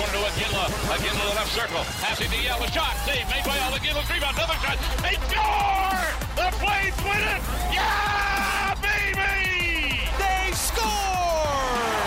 to Iginla. Iginla to the left circle. Passing to Yell. A shot. Save made by All. Iginla. Rebound. Another shot. They score! The Flames win it! Yeah, baby! They score!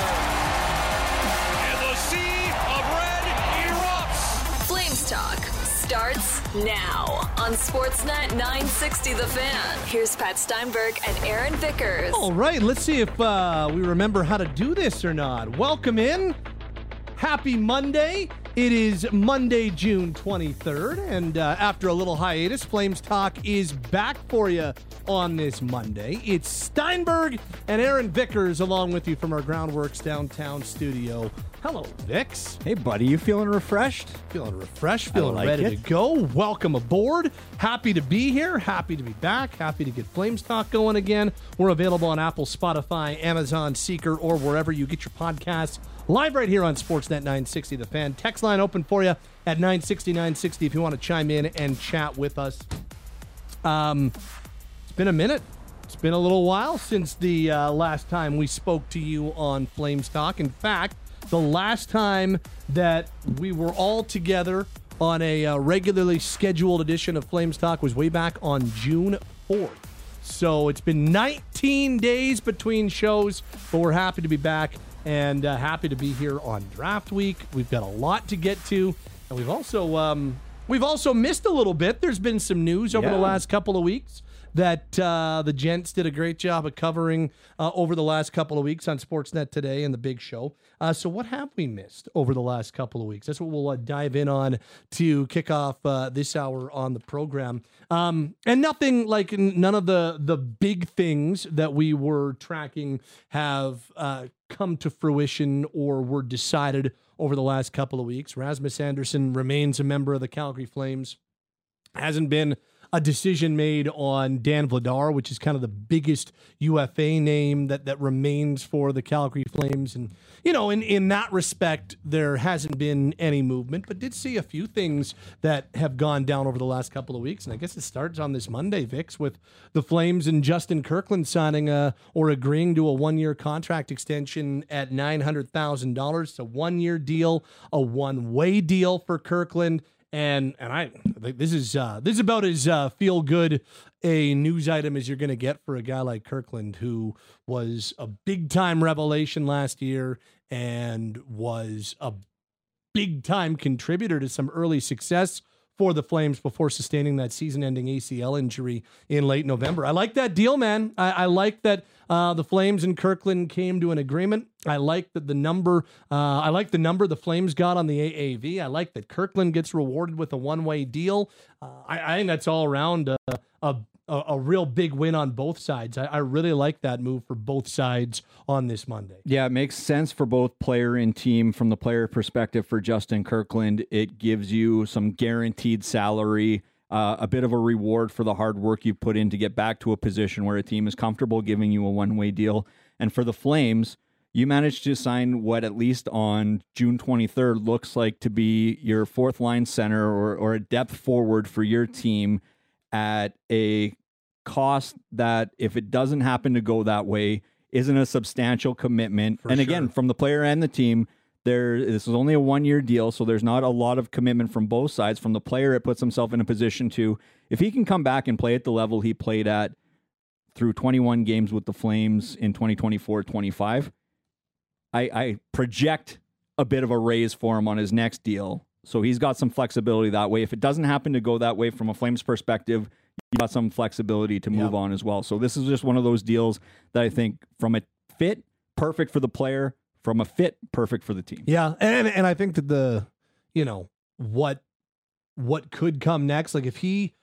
And the sea of red erupts. Flames Talk starts now on Sportsnet 960 The Fan. Here's Pat Steinberg and Aaron Vickers. All right, let's see if we remember how to do this or not. Welcome in. Happy Monday. It is Monday, June 23rd, and after a little hiatus, Flames Talk is back for you on this Monday. It's Steinberg and Aaron Vickers along with you from our Groundworks downtown studio. Hello, Vicks. Hey, buddy, you feeling refreshed? Feeling refreshed, feeling like ready it. to go. Welcome aboard. Happy to be here. Happy to be back. Happy to get Flames Talk going again. We're available on Apple, Spotify, Amazon, Seeker, or wherever you get your podcasts. Live right here on Sportsnet 960 The Fan. Text line open for you at 960-960 if you want to chime in and chat with us. It's been a minute. It's been a little while since the last time we spoke to you on Flames Talk. In fact, the last time that we were all together on a regularly scheduled edition of Flames Talk was way back on June 4th. So it's been 19 days between shows, but we're happy to be back and happy to be here on Draft Week. We've got a lot to get to, and we've also missed a little bit. There's been some news over the last couple of weeks that the gents did a great job of covering over the last couple of weeks on Sportsnet Today and the Big Show. So what have we missed over the last couple of weeks? That's what we'll dive in on to kick off this hour on the program. And nothing like none of the big things that we were tracking have come to fruition or were decided over the last couple of weeks. Rasmus Andersson remains a member of the Calgary Flames. Hasn't been a decision made on Dan Vladar, which is kind of the biggest UFA name that remains for the Calgary Flames. And, you know, in that respect, there hasn't been any movement, but did see a few things that have gone down over the last couple of weeks. And I guess it starts on this Monday, Vix, with the Flames and Justin Kirkland signing or agreeing to a one-year contract extension at $900,000. It's a one-year deal, a one-way deal for Kirkland. And I think this is about as feel good a news item as you're going to get for a guy like Kirkland, who was a big time revelation last year and was a big time contributor to some early success for the Flames before sustaining that season-ending ACL injury in late November. I like that deal, man. I like that the Flames and Kirkland came to an agreement. I like that the number the Flames got on the AAV. I like that Kirkland gets rewarded with a one-way deal. I think that's all around a real big win on both sides. I really like that move for both sides on this Monday. Yeah, it makes sense for both player and team. From the player perspective for Justin Kirkland, it gives you some guaranteed salary, a bit of a reward for the hard work you put in to get back to a position where a team is comfortable giving you a one-way deal. And for the Flames, you managed to sign what at least on June 23rd looks like to be your fourth line center or a depth forward for your team at a cost that, if it doesn't happen to go that way, isn't a substantial commitment. And again, from the player and the team, this is only a one-year deal, so there's not a lot of commitment from both sides. From the player, it puts himself in a position to, if he can come back and play at the level he played at through 21 games with the Flames in 2024-25, I project a bit of a raise for him on his next deal. So he's got some flexibility that way. If it doesn't happen to go that way from a Flames perspective, you got some flexibility to move on as well. So this is just one of those deals that I think, from a fit, perfect for the player, from a fit, perfect for the team. Yeah, and I think that what could come next, like if he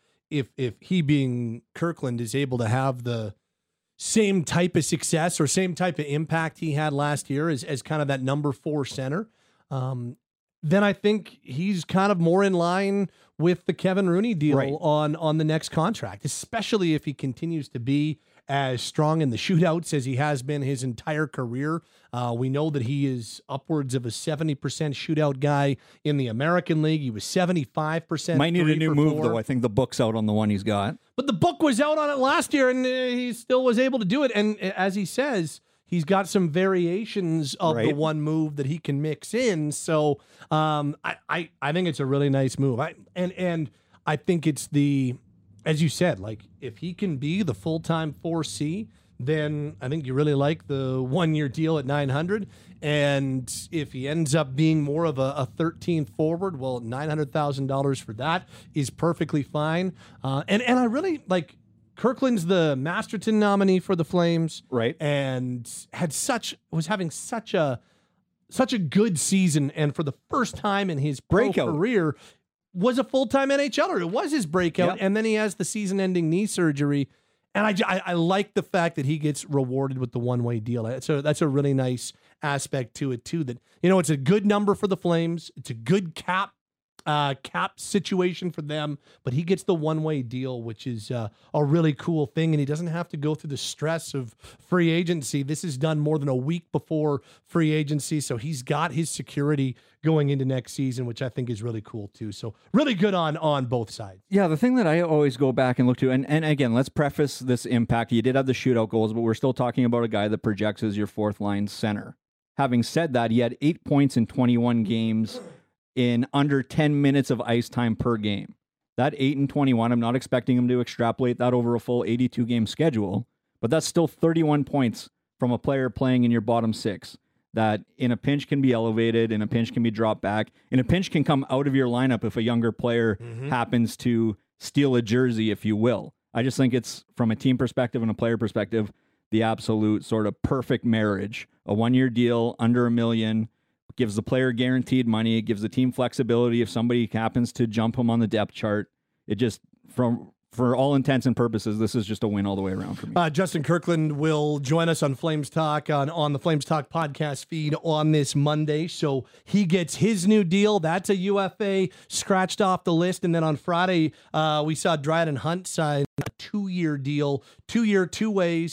being Kirkland is able to have the same type of success or same type of impact he had last year as kind of that number 4 center, then I think he's kind of more in line with the Kevin Rooney deal on the next contract, especially if he continues to be as strong in the shootouts as he has been his entire career. We know that he is upwards of a 70% shootout guy in the American League. He was 75%. Might need a new move, though. I think the book's out on the one he's got. But the book was out on it last year, and he still was able to do it. And as he says, he's got some variations of the Right. one move that he can mix in. So I think it's a really nice move. And I think it's as you said, like if he can be the full-time 4C, then I think you really like the 1-year deal at $900. And if he ends up being more of a 13th forward, well, $900,000 for that is perfectly fine. And I really like Kirkland's the Masterton nominee for the Flames, Right. and was having such a good season, and for the first time in his Breakout. career, was a full-time NHLer. It was his breakout, Yep. and then he has the season-ending knee surgery. And I like the fact that he gets rewarded with the one-way deal. So that's a really nice aspect to it too. That it's a good number for the Flames. It's a good cap situation for them. But he gets the one-way deal, which is a really cool thing. And he doesn't have to go through the stress of free agency. This is done more than a week before free agency, so he's got his security going into next season, which I think is really cool too. So really good on both sides. Yeah, the thing that I always go back and look to, and again, let's preface this impact. You did have the shootout goals, but we're still talking about a guy that projects as your fourth line center. Having said that, he had 8 points in 21 games in under 10 minutes of ice time per game. That 8 and 21, I'm not expecting him to extrapolate that over a full 82-game schedule, but that's still 31 points from a player playing in your bottom six. That in a pinch can be elevated, in a pinch can be dropped back, in a pinch can come out of your lineup if a younger player happens to steal a jersey, if you will. I just think it's, from a team perspective and a player perspective, the absolute sort of perfect marriage. A 1-year deal, under $1 million, gives the player guaranteed money, it gives the team flexibility if somebody happens to jump him on the depth chart. It just, for all intents and purposes, this is just a win all the way around for me. Justin Kirkland will join us on Flames Talk on the Flames Talk podcast feed on this Monday. So he gets his new deal. That's a UFA scratched off the list. And then on Friday, we saw Dryden Hunt sign a 2-year deal, 2-year, 2 ways,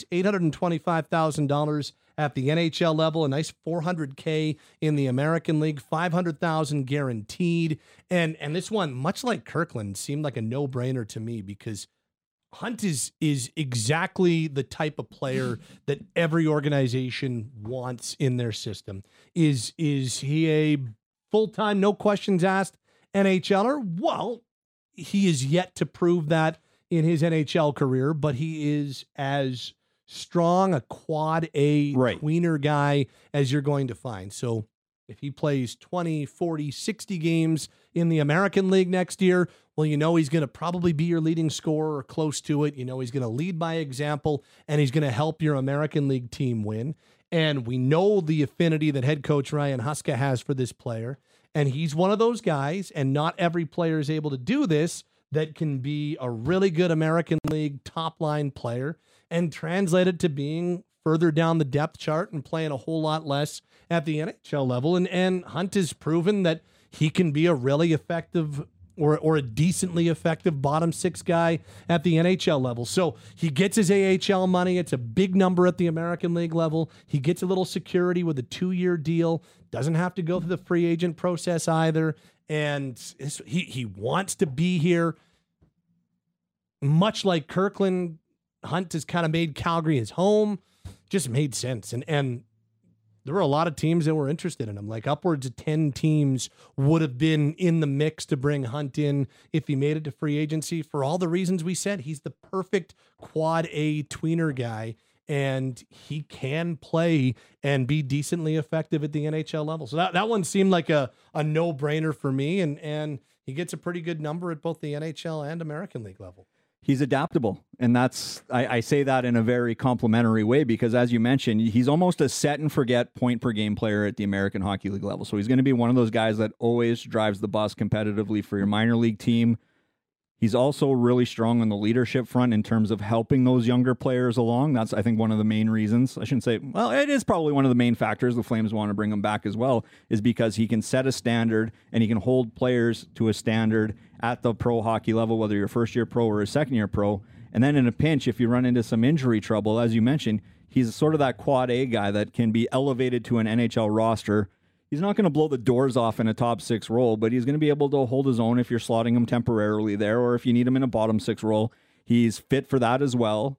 $825,000 at the NHL level, a nice $400K in the American League, $500,000 guaranteed. And this one, much like Kirkland, seemed like a no-brainer to me because Hunt is exactly the type of player that every organization wants in their system. Is he a full-time, no questions asked NHLer? Well, he is yet to prove that in his NHL career, but he is as strong a quad A tweener guy as you're going to find. So if he plays 20, 40, 60 games in the American League next year, well, he's going to probably be your leading scorer or close to it. He's going to lead by example, and he's going to help your American League team win. And we know the affinity that head coach Ryan Huska has for this player. And he's one of those guys, and not every player is able to do this, that can be a really good American League top-line player and translate it to being further down the depth chart and playing a whole lot less at the NHL level. And Hunt has proven that he can be a really effective or a decently effective bottom six guy at the NHL level. So he gets his AHL money. It's a big number at the American League level. He gets a little security with a 2-year deal. Doesn't have to go through the free agent process either. And he wants to be here. Much like Kirkland, Hunt has kind of made Calgary his home. Just made sense. And there were a lot of teams that were interested in him. Like upwards of 10 teams would have been in the mix to bring Hunt in if he made it to free agency. For all the reasons we said, he's the perfect quad A tweener guy, and he can play and be decently effective at the NHL level. So that one seemed like a no-brainer for me, and he gets a pretty good number at both the NHL and American League level. He's adaptable, and that's I say that in a very complimentary way because, as you mentioned, he's almost a set-and-forget point-per-game player at the American Hockey League level. So he's going to be one of those guys that always drives the bus competitively for your minor league team. He's also really strong on the leadership front in terms of helping those younger players along. That's, I think, one of the main reasons. I shouldn't say, well, it is probably one of the main factors the Flames want to bring him back as well, is because he can set a standard and he can hold players to a standard at the pro hockey level, whether you're a first-year pro or a second-year pro. And then in a pinch, if you run into some injury trouble, as you mentioned, he's sort of that quad A guy that can be elevated to an NHL roster. He's not going to blow the doors off in a top six role, but he's going to be able to hold his own if you're slotting him temporarily there, or if you need him in a bottom six role. He's fit for that as well.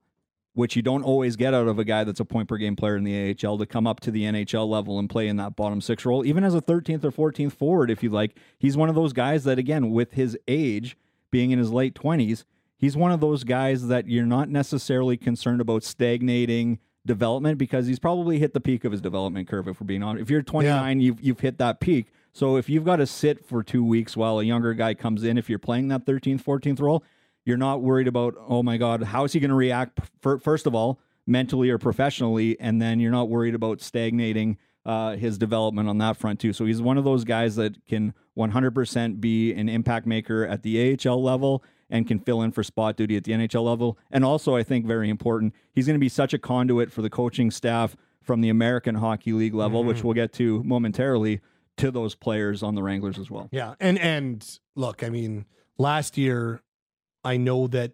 which you don't always get out of a guy that's a point per game player in the AHL, to come up to the NHL level and play in that bottom six role, even as a 13th or 14th forward, if you like. He's one of those guys that, again, with his age, being in his late 20s, he's one of those guys that you're not necessarily concerned about stagnating development, because he's probably hit the peak of his development curve, if we're being honest. If you're 29, you've hit that peak. So if you've got to sit for 2 weeks while a younger guy comes in, if you're playing that 13th, 14th role, you're not worried about, oh my God, how is he going to react, first of all, mentally or professionally, and then you're not worried about stagnating his development on that front too. So he's one of those guys that can 100% be an impact maker at the AHL level and can fill in for spot duty at the NHL level. And also, I think very important, he's going to be such a conduit for the coaching staff from the American Hockey League level, which we'll get to momentarily, to those players on the Wranglers as well. Yeah, and look, I mean, last year, I know that,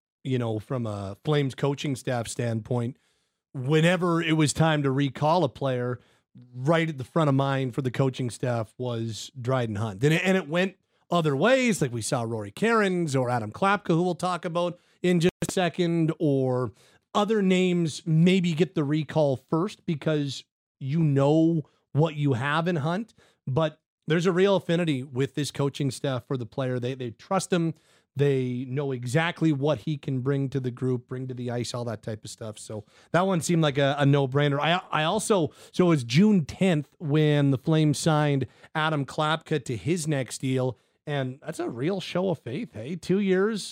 from a Flames coaching staff standpoint, whenever it was time to recall a player, right at the front of mind for the coaching staff was Dryden Hunt. And it went other ways, like we saw Rory Cairns or Adam Klapka, who we'll talk about in just a second, or other names maybe get the recall first because you know what you have in Hunt. But there's a real affinity with this coaching staff for the player. They trust him. They know exactly what he can bring to the group, bring to the ice, all that type of stuff. So that one seemed like a no-brainer. I also, so it was June 10th when the Flames signed Adam Klapka to his next deal, and that's a real show of faith, hey? 2 years,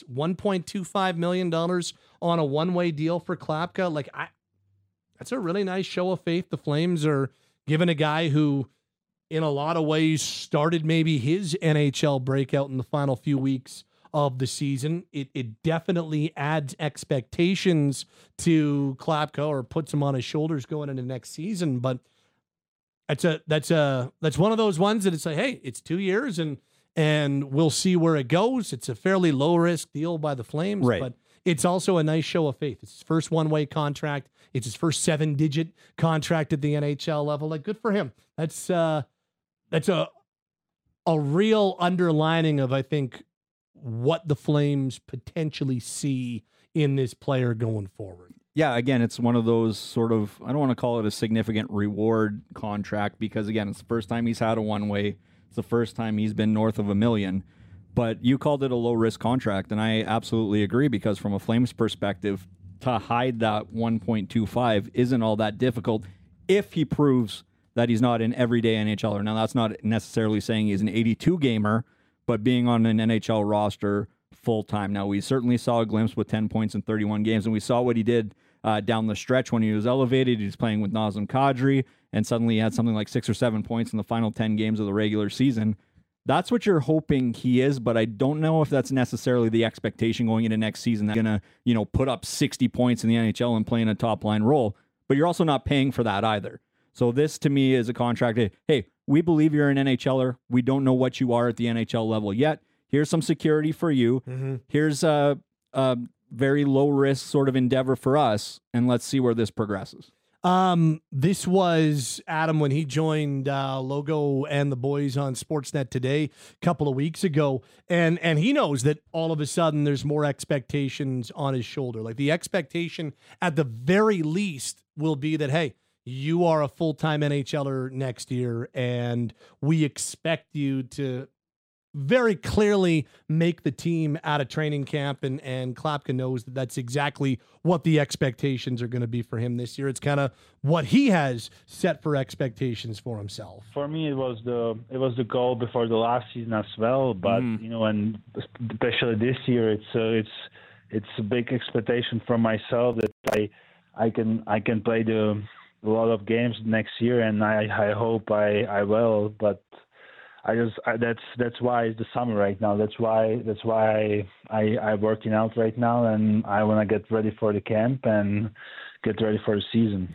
$1.25 million on a one-way deal for Klapka. That's a really nice show of faith. The Flames are giving a guy who, in a lot of ways, started maybe his NHL breakout in the final few weeks of the season. It definitely adds expectations to Klapka, or puts him on his shoulders going into next season. But that's one of those ones that it's like, hey, it's 2 years and we'll see where it goes. It's a fairly low risk deal by the Flames, right, but it's also a nice show of faith. It's his first one-way contract. It's his first 7-digit contract at the NHL level. Like, good for him. That's a real underlining of, I think, what the Flames potentially see in this player going forward. Yeah, again, it's one of those sort of, I don't want to call it a significant reward contract, because, again, it's the first time he's had a one-way. It's the first time he's been north of $1 million. But you called it a low-risk contract, and I absolutely agree, because from a Flames perspective, to hide that 1.25 isn't all that difficult if he proves that he's not an everyday NHLer. Now, that's not necessarily saying he's an 82-gamer, but being on an NHL roster full-time. Now, we certainly saw a glimpse with 10 points in 31 games, and we saw what he did down the stretch when he was elevated. He was playing with Nazem Kadri, and suddenly he had something like 6 or 7 points in the final 10 games of the regular season. That's what you're hoping he is, but I don't know if that's necessarily the expectation going into next season. That's going to, put up 60 points in the NHL and play in a top-line role, but you're also not paying for that either. So this, to me, is a contract. Hey, we believe you're an NHLer. We don't know what you are at the NHL level yet. Here's some security for you. Mm-hmm. Here's a very low-risk sort of endeavor for us, and let's see where this progresses. This was Adam when he joined Logo and the boys on Sportsnet Today a couple of weeks ago, and he knows that all of a sudden there's more expectations on his shoulder. Like, the expectation at the very least will be that, hey, you are a full-time NHLer next year, and we expect you to very clearly make the team out of training camp, and Klapka knows that that's exactly what the expectations are going to be for him this year. It's kind of what he has set for expectations for himself. For me, it was the goal before the last season as well, but and especially this year, it's a big expectation for myself that I can play a lot of games next year, and I hope I will, but that's why it's the summer right now. That's why I'm working out right now, and I want to get ready for the camp and get ready for the season.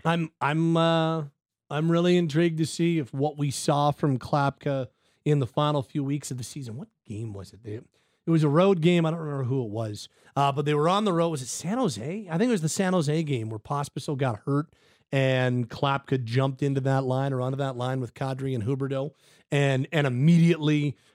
I'm really intrigued to see if what we saw from Klapka in the final few weeks of the season. What game was it? It was a road game. I don't remember who it was, but they were on the road. Was it San Jose? I think it was the San Jose game where Pospisil got hurt, and Klapka jumped into that line or onto that line with Kadri and Huberdeau, and immediately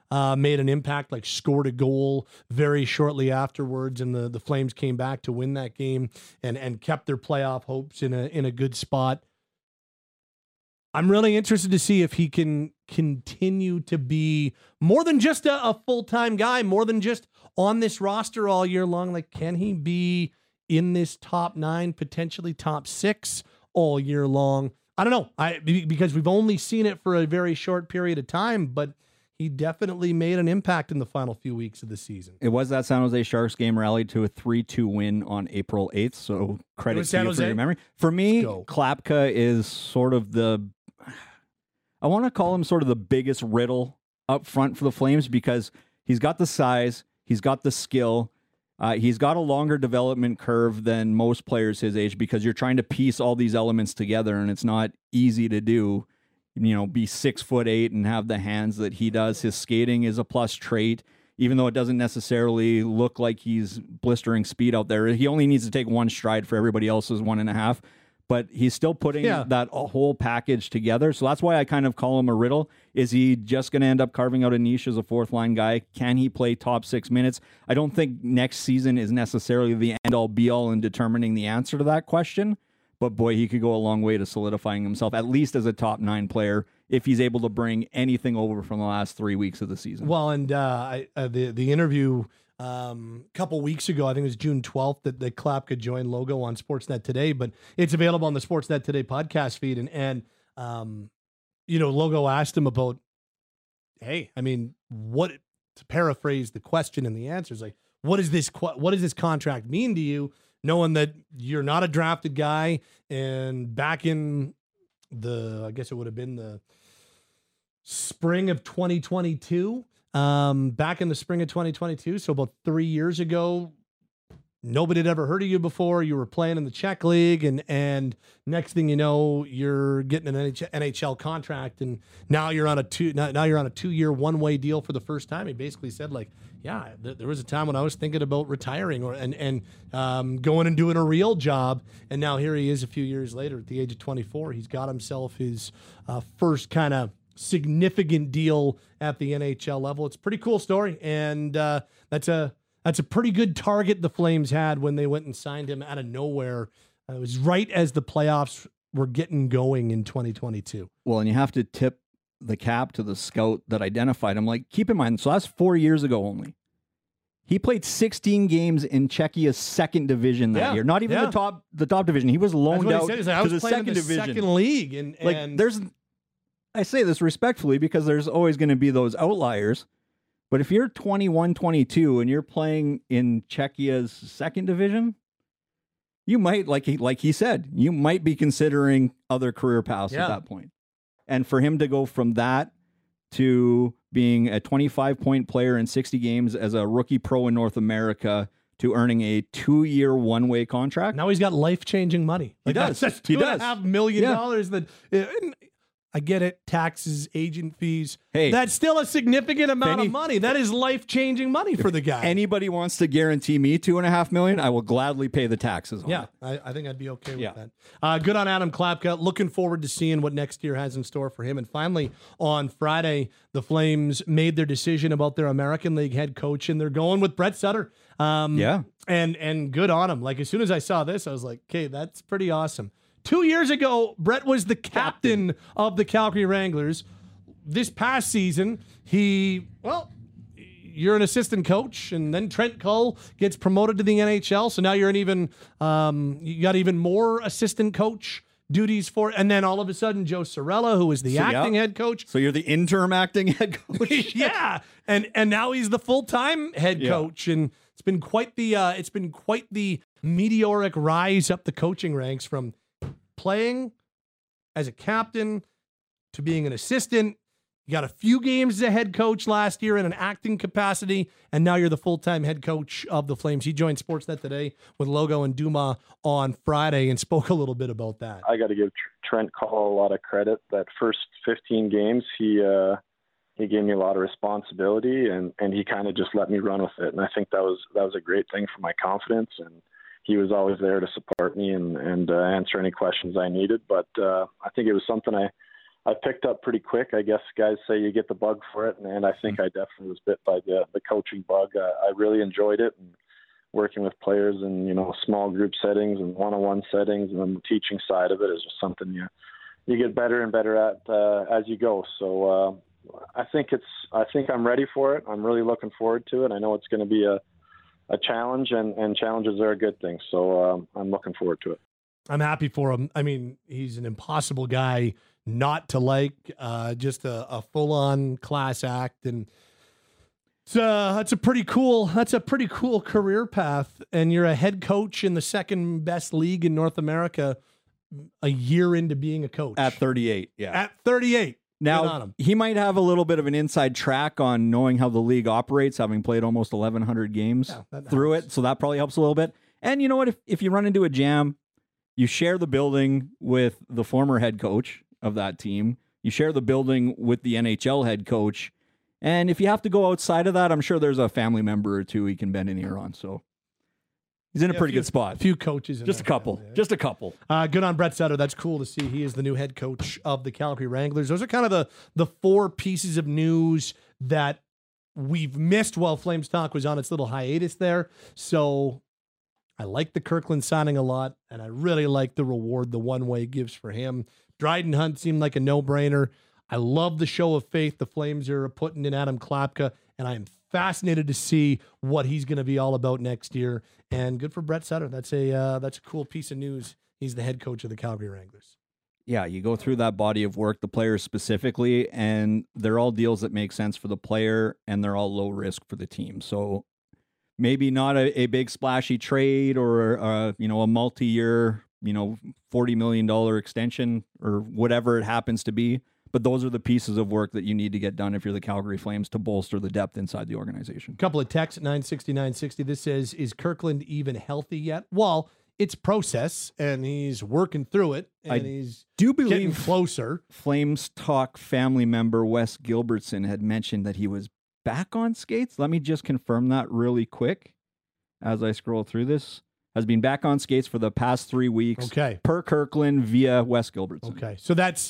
made an impact, like scored a goal very shortly afterwards, and the Flames came back to win that game and kept their playoff hopes in a good spot. I'm really interested to see if he can continue to be more than just a full-time guy, more than just on this roster all year long. Like, can he be in this top 9, potentially top 6 all year long? I don't know. Because we've only seen it for a very short period of time, but he definitely made an impact in the final few weeks of the season. It was that San Jose Sharks game rallied to a 3-2 win on April 8th, so credit to you for your memory. For me, Klapka is sort of I want to call him sort of the biggest riddle up front for the Flames, because he's got the size, he's got the skill, he's got a longer development curve than most players his age, because you're trying to piece all these elements together, and it's not easy to do. Be 6'8" and have the hands that he does. His skating is a plus trait, even though it doesn't necessarily look like he's blistering speed out there. He only needs to take one stride for everybody else's 1.5. But he's still putting that whole package together. So that's why I kind of call him a riddle. Is he just going to end up carving out a niche as a fourth-line guy? Can he play top 6 minutes? I don't think next season is necessarily the end-all, be-all in determining the answer to that question. But boy, he could go a long way to solidifying himself, at least as a top 9 player, if he's able to bring anything over from the last 3 weeks of the season. Well, and the interview a couple weeks ago, I think it was June 12th, that Klapka joined Logo on Sportsnet Today, but it's available on the Sportsnet Today podcast feed. And Logo asked him about, hey, I mean, what, to paraphrase the question and the answer is like, what does this contract mean to you, knowing that you're not a drafted guy, and back in I guess it would have been the spring of 2022, back in the spring of 2022, so about 3 years ago, nobody had ever heard of you before. You were playing in the Czech League, and next thing you know, you're getting an NHL contract, and now you're on a 2-year one-way deal for the first time. He basically said, like, yeah, there was a time when I was thinking about retiring and going and doing a real job, and now here he is a few years later at the age of 24. He's got himself his first kind of significant deal at the NHL level. It's a pretty cool story, and that's a pretty good target the Flames had when they went and signed him out of nowhere. It was right as the playoffs were getting going in 2022. Well, and you have to tip the cap to the scout that identified him. Like, keep in mind, so that's 4 years ago only. He played 16 games in Czechia's second division that year. Not even the top division. He was loaned out to the second division. Second league. And I say this respectfully because there's always going to be those outliers. But if you're 21, 22 and you're playing in Czechia's second division, you might, like he said, you might be considering other career paths at that point. And for him to go from that to being a 25-point player in 60 games as a rookie pro in North America to earning a 2-year one-way contract. Now he's got life-changing money. He does. That's $2.5 million that... I get it. Taxes, agent fees. Hey, that's still a significant amount of money. That is life-changing money for the guy. Anybody wants to guarantee me $2.5 million, I will gladly pay the taxes on it. I think I'd be okay with that. Good on Adam Klapka. Looking forward to seeing what next year has in store for him. And finally, on Friday, the Flames made their decision about their American League head coach, and they're going with Brett Sutter. And good on him. Like, as soon as I saw this, I was like, okay, that's pretty awesome. 2 years ago, Brett was the captain of the Calgary Wranglers. This past season, you're an assistant coach, and then Trent Cull gets promoted to the NHL. So now you're you got even more assistant coach duties for, and then all of a sudden, Joe Cirella, who is the acting head coach. So you're the interim acting head coach. And now he's the full-time head coach, and it's been quite the meteoric rise up the coaching ranks from playing as a captain to being an assistant. You got a few games as a head coach last year in an acting capacity, and now you're the full-time head coach of the Flames. He joined Sportsnet Today with Logo and Duma on Friday and spoke a little bit about that. I got to give Trent Cull a lot of credit. That first 15 games, he gave me a lot of responsibility, and he kind of just let me run with it. And I think that was a great thing for my confidence, and he was always there to support me and answer any questions I needed. But I think it was something I picked up pretty quick. I guess guys say you get the bug for it, and I think I definitely was bit by the coaching bug. I really enjoyed it, and working with players in small group settings and one-on-one settings, and the teaching side of it is just something you get better and better at as you go. So I think I'm ready for it. I'm really looking forward to it. I know it's going to be a challenge, and challenges are a good thing. So I'm looking forward to it. I'm happy for him. I mean, he's an impossible guy not to like, just a full-on class act, and that's a pretty cool career path. And you're a head coach in the second best league in North America a year into being a coach At 38. Yeah. At 38. Now, he might have a little bit of an inside track on knowing how the league operates, having played almost 1,100 games through it. So that probably helps a little bit. And you know what? If you run into a jam, you share the building with the former head coach of that team. You share the building with the NHL head coach. And if you have to go outside of that, I'm sure there's a family member or two he can bend an ear on. So he's in a pretty good spot. A few coaches. Just a couple. Just a couple. Good on Brett Sutter. That's cool to see. He is the new head coach of the Calgary Wranglers. Those are kind of the four pieces of news that we've missed while Flames Talk was on its little hiatus there. So I like the Kirkland signing a lot, and I really like the reward the one-way gives for him. Dryden Hunt seemed like a no-brainer. I love the show of faith the Flames are putting in Adam Klapka, and I am fascinated to see what he's going to be all about next year. And good for Brett Sutter. That's a cool piece of news. He's the head coach of the Calgary Wranglers. Yeah, you go through that body of work, the players specifically, and they're all deals that make sense for the player, and they're all low risk for the team. So maybe not a big splashy trade or a multi-year, $40 million extension or whatever it happens to be. But those are the pieces of work that you need to get done if you're the Calgary Flames to bolster the depth inside the organization. A couple of texts at 960. This says, is Kirkland even healthy yet? Well, it's process, and he's working through it, and he's getting closer. Flames Talk family member Wes Gilbertson had mentioned that he was back on skates. Let me just confirm that really quick as I scroll through this. Has been back on skates for the past 3 weeks. Okay. Per Kirkland via Wes Gilbertson. Okay. So that's,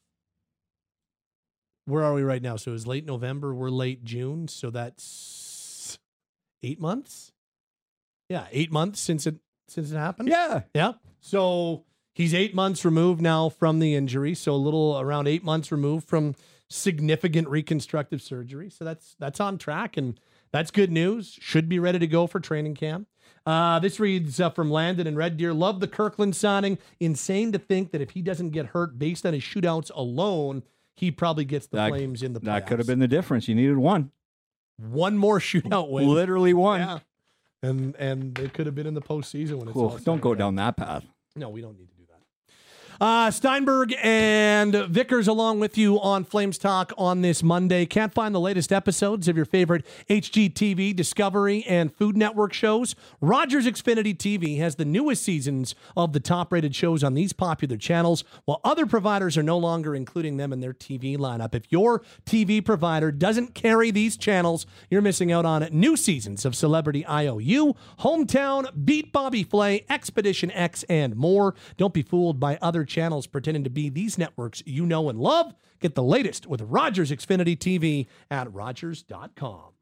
where are we right now? So it was late November. We're late June. So that's 8 months. Yeah. 8 months since it happened. Yeah. Yeah. So he's 8 months removed now from the injury. So a little around 8 months removed from significant reconstructive surgery. So that's on track, and that's good news. Should be ready to go for training camp. This reads from Landon and Red Deer. Love the Kirkland signing. Insane to think that if he doesn't get hurt based on his shootouts alone, he probably gets the Flames in the playoffs. That could have been the difference. You needed one. One more shootout win. Literally one. Yeah. And they could have been in the postseason when it's all don't go down that path. No, we don't need to do that. Steinberg and Vickers along with you on Flames Talk on this Monday. Can't find the latest episodes of your favorite HGTV, Discovery, and Food Network shows? Rogers Xfinity TV has the newest seasons of the top-rated shows on these popular channels, while other providers are no longer including them in their TV lineup. If your TV provider doesn't carry these channels, you're missing out on new seasons of Celebrity IOU, Hometown, Beat Bobby Flay, Expedition X, and more. Don't be fooled by other channels pretending to be these networks you know and love. Get the latest with Rogers Xfinity TV at Rogers.com.